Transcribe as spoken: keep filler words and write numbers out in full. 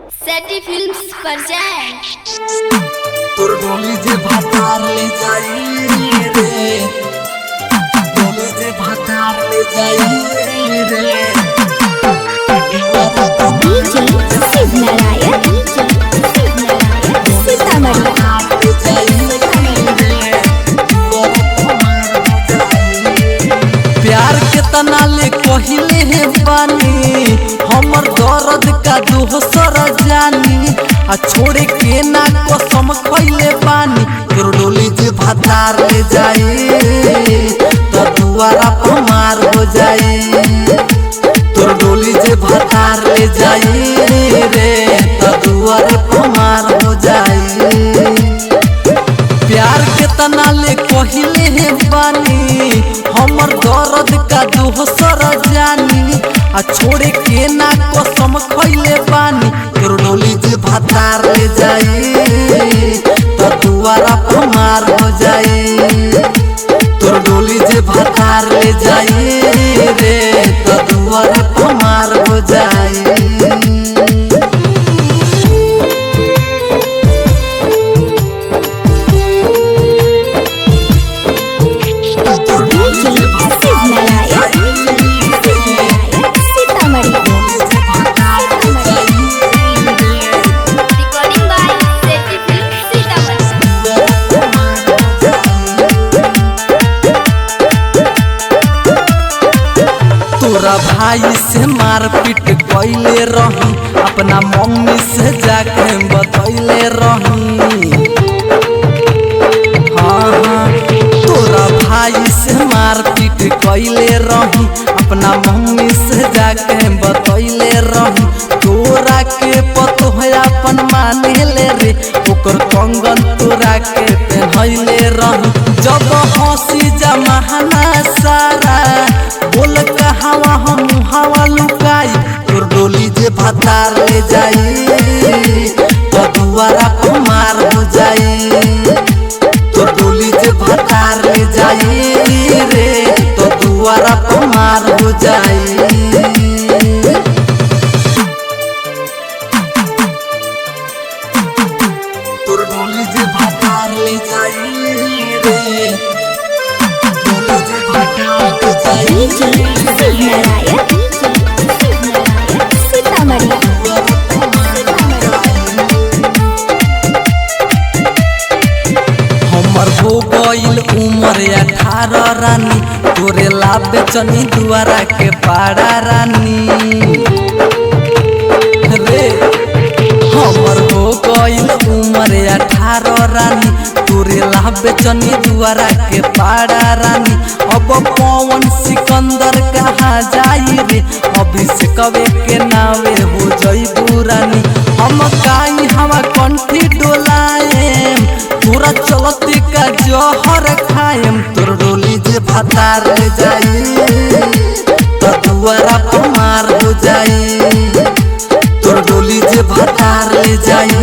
सेटी films present तोर डोली जे भातार ले जाई रे, डोली जे भातार ले जाई रे। डीजे शिव नारायण सीतामढ़ी प्यार के तना ले कहिले है बानी, हमर दर्द का दोहसर जानी आ छोड़े के ना कसम खइले बानी। तोर डोली जे भातार ले जाई तो दुआरा पर मार हो जाई। तोर डोली जे भातार ले जाई रे तो दुआरे पर मार हो जाई। प्यार के तना ले कहिले है बानी, हमर दर्द का दोहसर जानी आ छोड़े के ना कसम खइले बानी। तोर डोली जे भातार ले जाई तो दुआरा पर मार हो जाई। तोर डोली जे भातार ले जाई रे तो दुआरे पर मार हो जाई। तोरा भाई से मारपीट कइले रही, अपना मम्मी से जाके बतैले रही। हाँ हाँ तोरा भाई से मारपीट कइले रही, अपना मम्मी से जाके बतैले रही। तोरा के पतो है अपन माने ले रे, ओकर कंगन तोरा के पहनैले रही। जब हंसी जमाना सारा बोल कहावा हम हवा लुकाई। तोर डोली जे भातार ले जाई तो दुआरा पर मार हो जाई। तोर डोली जे भातार ले जाई रे तो दुआरा पर मार हो जाई। तोर डोली जे भातार ले जाई रे, डोली जे भातार ले जाई सीतामढ़ी हमर हो गइल उम्र अठारह रानी, तोरे ला बेचनी दुआरा के पाड़ा रानी रे। हमर हो गइल उम्र अठारह रानी, तोरे ला बेचनी दुआरा के पाड़ा रानी। अब पवन सिकंदर कहाँ जाई रे, अभिषेकवे के नावे हो जई बुरानी। हम काई हवा कंठी डोलाएम, तोरा चलती का जहर खाएम। तोर डोली जे भातार ले जाई तो दुआरा पर मार हो जाई। तोर डोली जे भातार ले जाई